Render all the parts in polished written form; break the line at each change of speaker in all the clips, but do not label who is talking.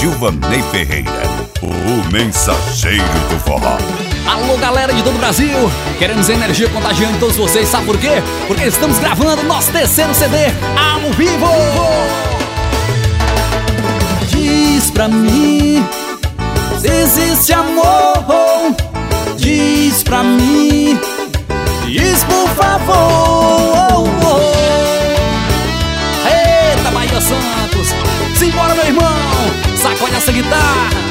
Gilvanei Ferreira, o mensageiro do forró.
Alô, galera de todo o Brasil, queremos energia contagiando todos vocês, sabe por quê? Porque estamos gravando nosso terceiro CD ao vivo. Diz pra mim se existe amor, diz pra mim, diz por favor. Eita, Bahia Santos, simbora meu irmão, sacode essa guitarra.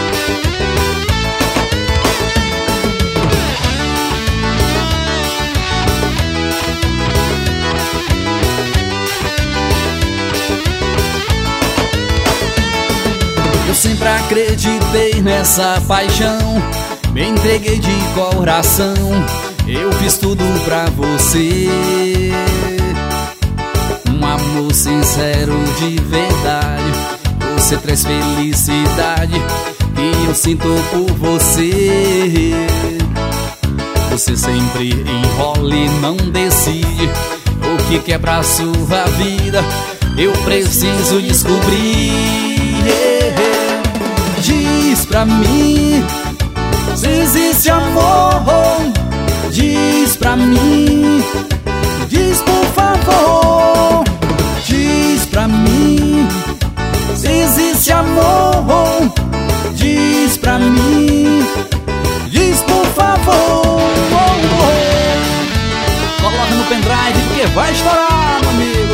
Eu sempre acreditei nessa paixão, me entreguei de coração, eu fiz tudo pra você. Um amor sincero de verdade, você traz felicidade que eu sinto por você. Você sempre enrola e não decide o que quer pra sua vida, eu preciso descobrir. Diz pra mim se existe amor, diz pra mim, diz por favor. Diz pra mim se existe amor, diz pra mim, diz por favor. Coloca no pendrive porque vai estourar, meu amigo.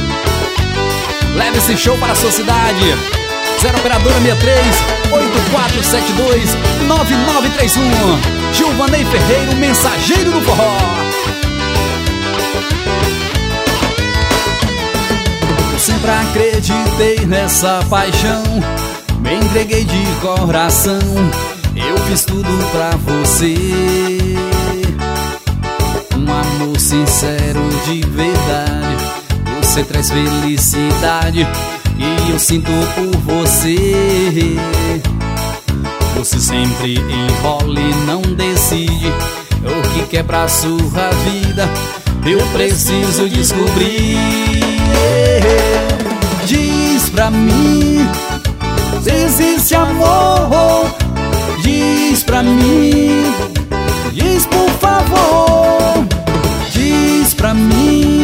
Leve esse show para a sua cidade. 0 operadora 63 8472 9931. Gilvanei Ferreira, o mensageiro do forró. Eu sempre acreditei nessa paixão, me entreguei de coração, eu fiz tudo pra você. Um amor sincero de verdade, você traz felicidade e eu sinto por você. Você sempre enrola e não decide o que quer pra sua vida, eu preciso descobrir. Diz pra mim se existe amor, diz pra mim, diz por favor. Diz pra mim